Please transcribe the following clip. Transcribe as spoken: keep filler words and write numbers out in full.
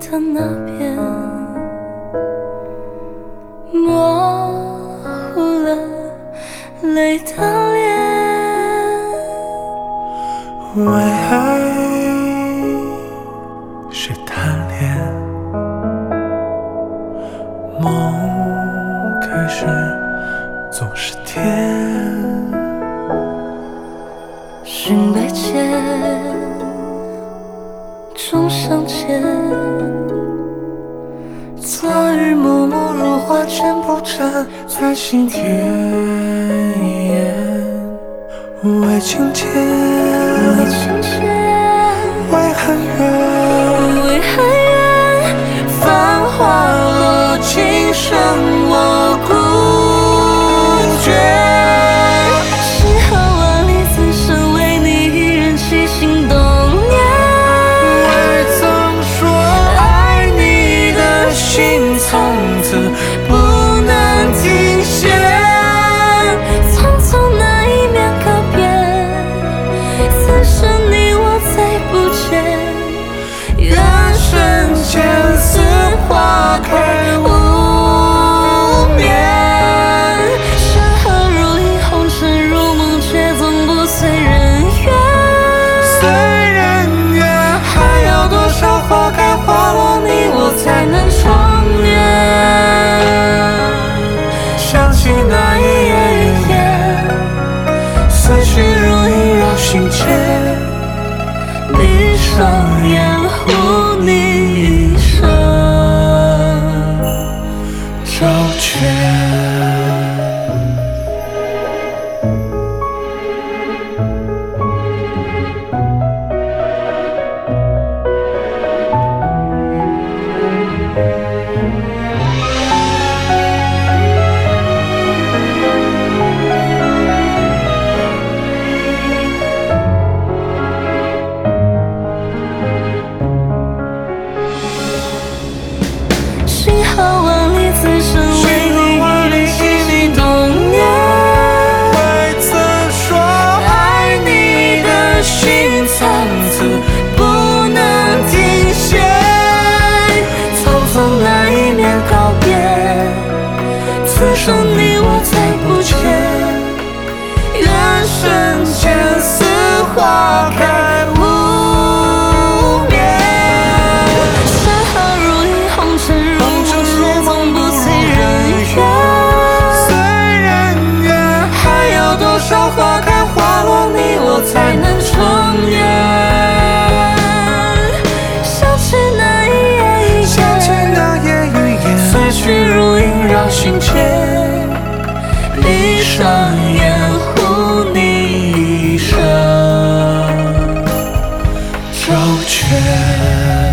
的那边，模糊了泪的脸。 为爱是贪恋，梦开始总是甜。 寻百千，终相见。 昨日暮暮如花，全部站在心田。为情切， 为情切， 为恨怨， 为恨怨。繁华落尽，剩我孤绝。星河万里，此生为你一人起心动念。 未曾说爱你的心，从此不能停歇。 匆匆那一面告别，此生你我再不见。 愿瞬间似花开无眠。 山河如影，红尘如梦，却总不随人愿。 随人愿，还要多少花开花落，你我才能重圆。想起那一夜一夜，思绪如萦绕心间。 闭上眼，护你一生周全。 星河万里，此生为你起心动念。 未曾说爱你的心，从此不能停歇。 匆匆那一面告别，此生你我再不见。 愿瞬间似花开无眠。 山河如影，红尘如梦，却总不随人愿。 随人愿，还要多少花开花落，你我才能重圆。 想起那一夜一想起夜， 那夜与夜，思绪如萦绕心间。闭上眼，护你一生周全。